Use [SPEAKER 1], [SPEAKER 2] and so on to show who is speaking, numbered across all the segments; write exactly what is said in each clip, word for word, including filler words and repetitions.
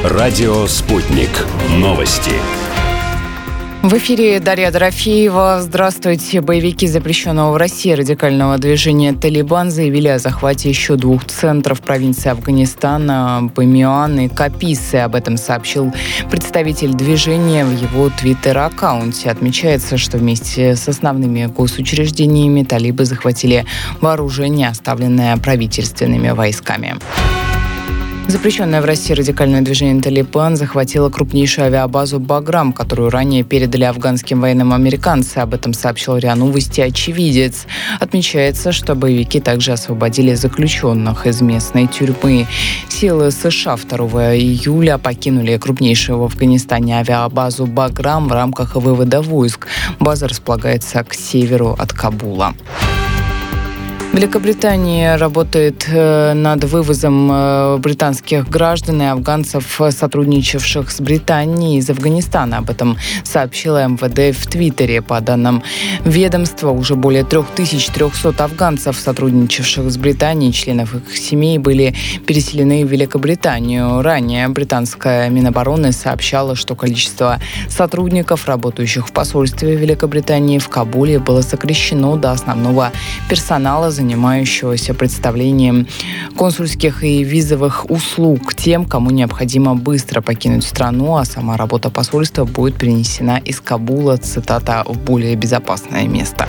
[SPEAKER 1] Радио «Спутник». Новости.
[SPEAKER 2] В эфире Дарья Дорофеева. Здравствуйте. Боевики запрещенного в России радикального движения «Талибан» заявили о захвате еще двух центров провинции Афганистана – Бамиан и Каписы. Об этом сообщил представитель движения в его твиттер-аккаунте. Отмечается, что вместе с основными госучреждениями талибы захватили вооружение, оставленное правительственными войсками. Запрещенное в России радикальное движение «Талибан» захватило крупнейшую авиабазу «Баграм», которую ранее передали афганским военным американцы. Об этом сообщил РИА Новости очевидец. Отмечается, что боевики также освободили заключенных из местной тюрьмы. Силы США второго июля покинули крупнейшую в Афганистане авиабазу «Баграм» в рамках вывода войск. База располагается к северу от Кабула. Великобритания работает над вывозом британских граждан и афганцев, сотрудничавших с Британией из Афганистана. Об этом сообщила эм вэ дэ в Твиттере. По данным ведомства, уже более три тысячи триста афганцев, сотрудничавших с Британией, членов их семей, были переселены в Великобританию. Ранее британская Минобороны сообщала, что количество сотрудников, работающих в посольстве Великобритании в Кабуле, было сокращено до основного персонала, занимающегося представлением консульских и визовых услуг тем, кому необходимо быстро покинуть страну, а сама работа посольства будет перенесена из Кабула, цитата, в более безопасное место.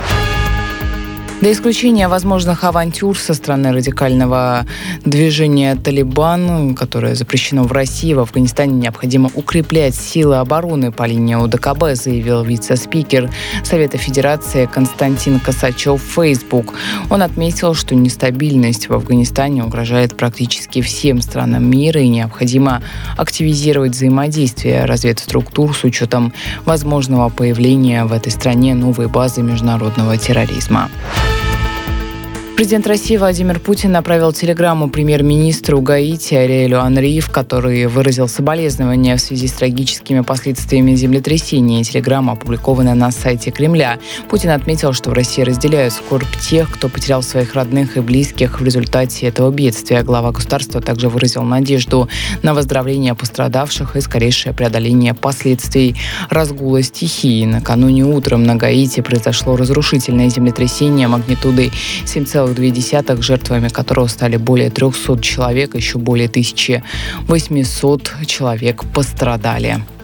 [SPEAKER 2] До исключения возможных авантюр со стороны радикального движения «Талибан», которое запрещено в России, в Афганистане необходимо укреплять силы обороны по линии о дэ ка бэ, заявил вице-спикер Совета Федерации Константин Косачев в Facebook. Он отметил, что нестабильность в Афганистане угрожает практически всем странам мира и необходимо активизировать взаимодействие разведструктур с учетом возможного появления в этой стране новой базы международного терроризма. Президент России Владимир Путин направил телеграмму премьер-министру Гаити Ариэлю Анри, в которой выразил соболезнования в связи с трагическими последствиями землетрясения. Телеграмма опубликована на сайте Кремля. Путин отметил, что в России разделяют скорбь тех, кто потерял своих родных и близких в результате этого бедствия. Глава государства также выразил надежду на выздоровление пострадавших и скорейшее преодоление последствий разгула стихии. Накануне утром на Гаити произошло разрушительное землетрясение магнитудой семь целых две десятых, жертвами которого стали более трехсот человек, еще более тысячи восьмисот человек пострадали.